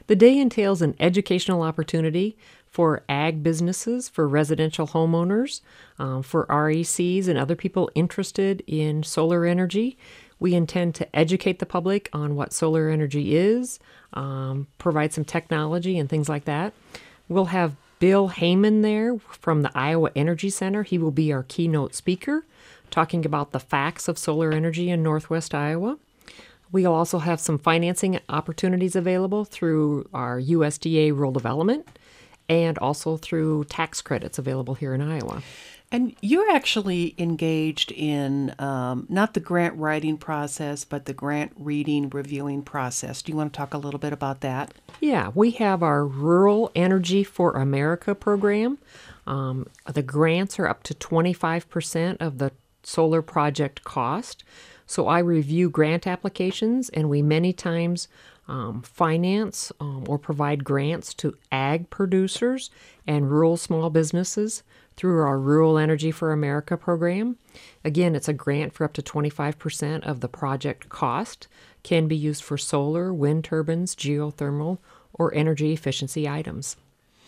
The day entails an educational opportunity for ag businesses, for residential homeowners, for RECs and other people interested in solar energy. We intend to educate the public on what solar energy is, provide some technology and things like that. We'll have Bill Heyman there from the Iowa Energy Center. He will be our keynote speaker, talking about the facts of solar energy in Northwest Iowa. We'll also have some financing opportunities available through our USDA rural development and also through tax credits available here in Iowa. And you're actually engaged in not the grant writing process, but the grant reading, reviewing process. Do you want to talk a little bit about that? Yeah, we have our Rural Energy for America program. The grants are up to 25% of the solar project cost. So I review grant applications, and we many times finance or provide grants to ag producers and rural small businesses through our Rural Energy for America program. Again, it's a grant for up to 25% of the project cost, can be used for solar, wind turbines, geothermal, or energy efficiency items.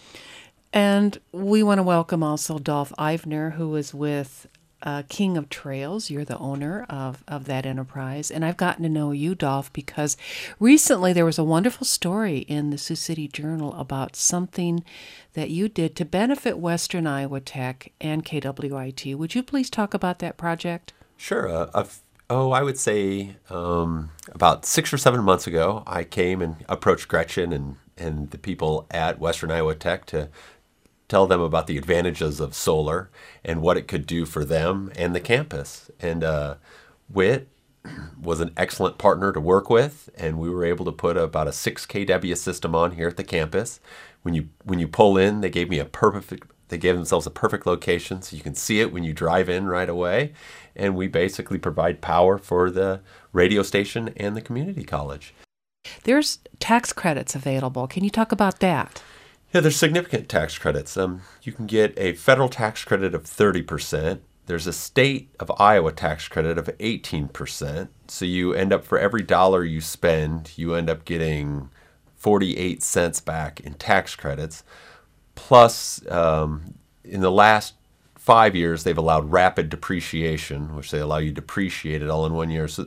And we want to welcome also Dolph Ivner, who is with King of Trails. You're the owner of that enterprise. And I've gotten to know you, Dolph, because recently there was a wonderful story in the Sioux City Journal about something that you did to benefit Western Iowa Tech and KWIT. Would you please talk about that project? Sure. I would say about 6 or 7 months ago, I came and approached Gretchen and the people at Western Iowa Tech to tell them about the advantages of solar and what it could do for them and the campus. And WIT was an excellent partner to work with, and we were able to put about a 6 kW system on here at the campus. When you pull in, they gave themselves a perfect location so you can see it when you drive in right away. And we basically provide power for the radio station and the community college. There's tax credits available. Can you talk about that? Yeah, there's significant tax credits. You can get a federal tax credit of 30%. There's a state of Iowa tax credit of 18%. So you end up, for every dollar you spend, you end up getting 48 cents back in tax credits. Plus, in the last 5 years, they've allowed rapid depreciation, which they allow you to depreciate it all in 1 year. So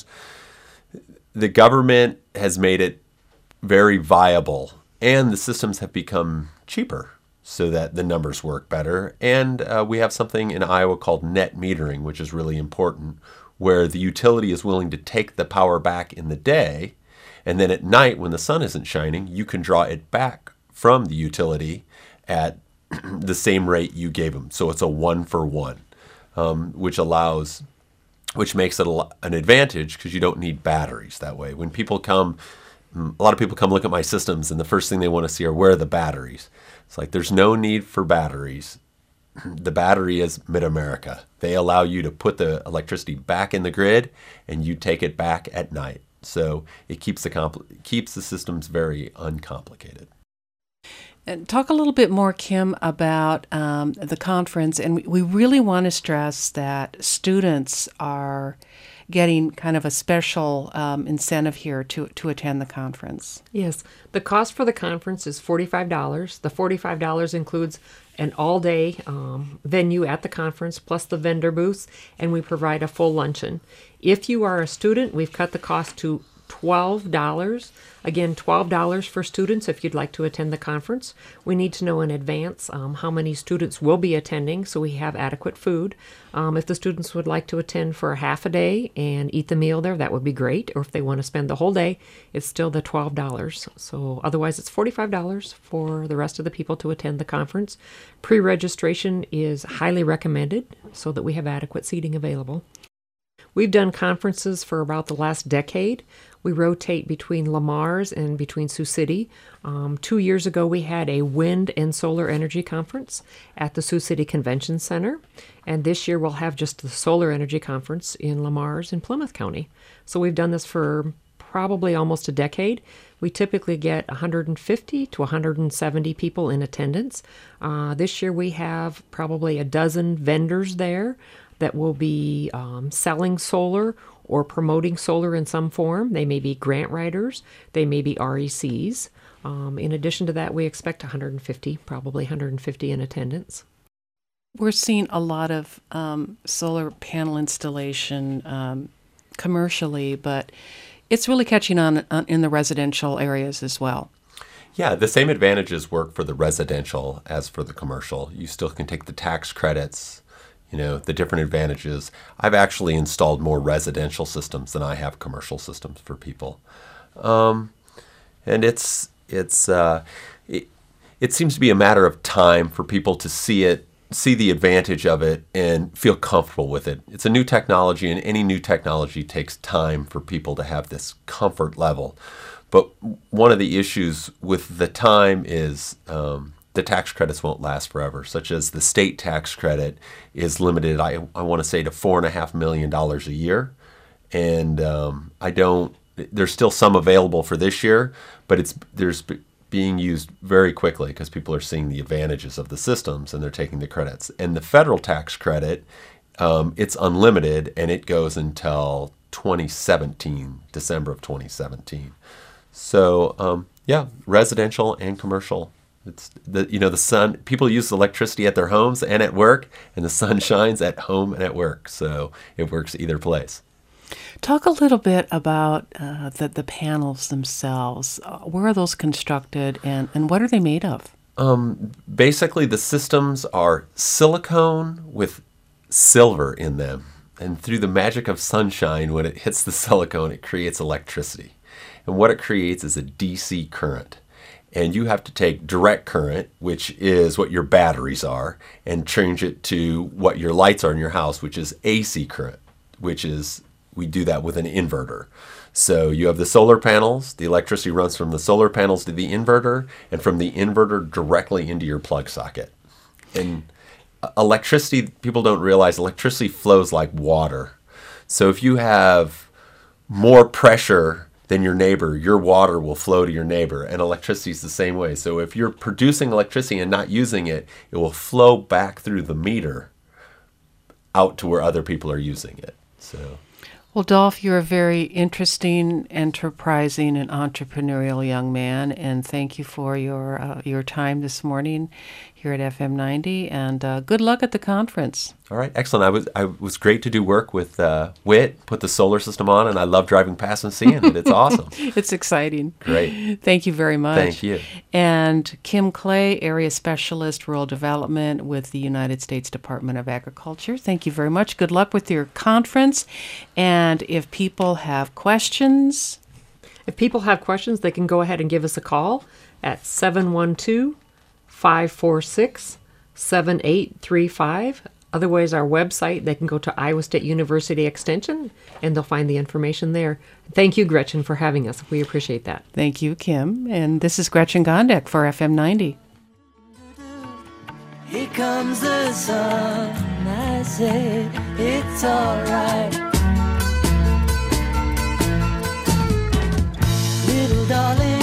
the government has made it very viable, and the systems have become cheaper so that the numbers work better. And we have something in Iowa called net metering, which is really important, where the utility is willing to take the power back in the day, and then at night when the sun isn't shining, you can draw it back from the utility at the same rate you gave them. So it's a 1-for-1, which makes it an advantage because you don't need batteries that way. When people come, a lot of people come look at my systems, and the first thing they want to see are, where are the batteries? It's like, there's no need for batteries. The battery is Mid-America. They allow you to put the electricity back in the grid, and you take it back at night. So it keeps the systems very uncomplicated. And talk a little bit more, Kim, about the conference. And we really want to stress that students are getting kind of a special incentive here to attend the conference. Yes, the cost for the conference is $45. The $45 includes an all-day venue at the conference, plus the vendor booths, and we provide a full luncheon. If you are a student, we've cut the cost to $12. Again, $12 for students if you'd like to attend the conference. We need to know in advance how many students will be attending so we have adequate food. If the students would like to attend for a half a day and eat the meal there, that would be great. Or if they want to spend the whole day, it's still the $12. So otherwise, it's $45 for the rest of the people to attend the conference. Pre-registration is highly recommended so that we have adequate seating available. We've done conferences for about the last decade. We rotate between Lamar's and between Sioux City. 2 years ago, we had a wind and solar energy conference at the Sioux City Convention Center. And this year, we'll have just the solar energy conference in Lamar's in Plymouth County. So we've done this for probably almost a decade. We typically get 150 to 170 people in attendance. This year, we have probably a dozen vendors there that will be selling solar or promoting solar in some form. They may be grant writers, they may be RECs. In addition to that, we expect 150, probably 150 in attendance. We're seeing a lot of solar panel installation commercially, but it's really catching on in the residential areas as well. Yeah, the same advantages work for the residential as for the commercial. You still can take the tax credits, the different advantages. I've actually installed more residential systems than I have commercial systems for people. And it seems to be a matter of time for people to see the advantage of it and feel comfortable with it. It's a new technology, and any new technology takes time for people to have this comfort level. But one of the issues with the time is the tax credits won't last forever, such as the state tax credit is limited, I want to say, to $4.5 million a year. And there's still some available for this year, but there's being used very quickly because people are seeing the advantages of the systems and they're taking the credits. And the federal tax credit, it's unlimited, and it goes until 2017, December of 2017. So, residential and commercial. It's the sun. People use electricity at their homes and at work, and the sun shines at home and at work. So it works either place. Talk a little bit about the panels themselves. Where are those constructed, and what are they made of? Basically, the systems are silicone with silver in them. And through the magic of sunshine, when it hits the silicone, it creates electricity. And what it creates is a DC current. And you have to take direct current, which is what your batteries are, and change it to what your lights are in your house, which is AC current, we do that with an inverter. So you have the solar panels, the electricity runs from the solar panels to the inverter, and from the inverter directly into your plug socket. And electricity, people don't realize electricity flows like water. So if you have more pressure than your neighbor, your water will flow to your neighbor, and electricity is the same way. So if you're producing electricity and not using it, it will flow back through the meter out to where other people are using it. So, well, Dolph, you're a very interesting, enterprising, and entrepreneurial young man, and thank you for your time this morning here at FM 90, and good luck at the conference. All right, excellent. I was great to do work with WIT, put the solar system on, and I love driving past and seeing it. It's awesome. It's exciting. Great. Thank you very much. Thank you. And Kim Clay, Area Specialist, Rural Development with the United States Department of Agriculture. Thank you very much. Good luck with your conference. And if people have questions... If people have questions, they can go ahead and give us a call at 712-546-7835. Otherwise, our website, they can go to Iowa State University Extension, and they'll find the information there. Thank you, Gretchen, for having us. We appreciate that. Thank you, Kim. And this is Gretchen Gondek for FM 90. Here comes the sun, I say it's all right. Little darling.